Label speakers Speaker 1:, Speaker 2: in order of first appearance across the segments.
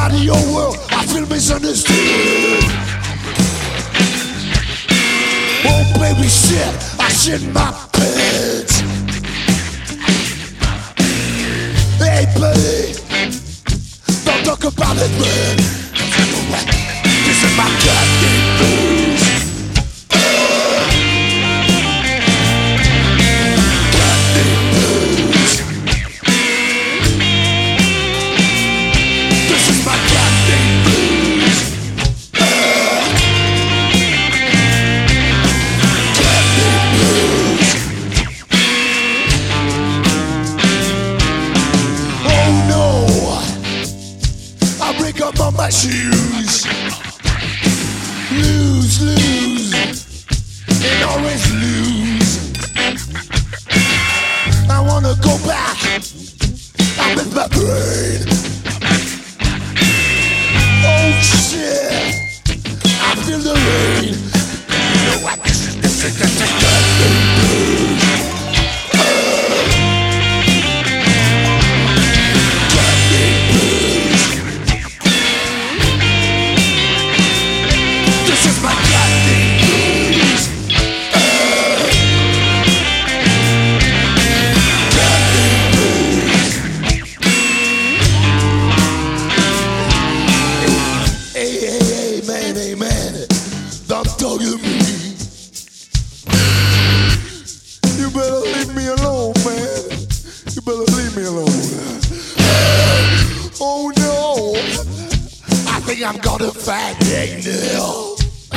Speaker 1: out of your world, I feel misunderstood. Oh baby shit, I shit my pants. Hey buddy, don't talk about it, man. This is my goddamn blues. Goddamn blues. This is my goddamn blues. Goddamn blues. Oh no, I break up on my shoes. Lose, lose, and always lose. I wanna go back, I'm in my brain. Oh shit, I feel the rain. You know what, this is the goddamn blues. Goddamn blues. This is my goddamn blues. Goddamn blues. Hey, hey, hey, man, don't talk to me. You better leave me alone, man. You better leave me alone. Oh no, I think I'm gonna find it now.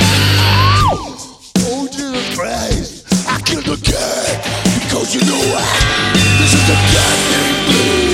Speaker 1: Oh Jesus Christ, I killed the guy because you know what? This is the goddamn blues.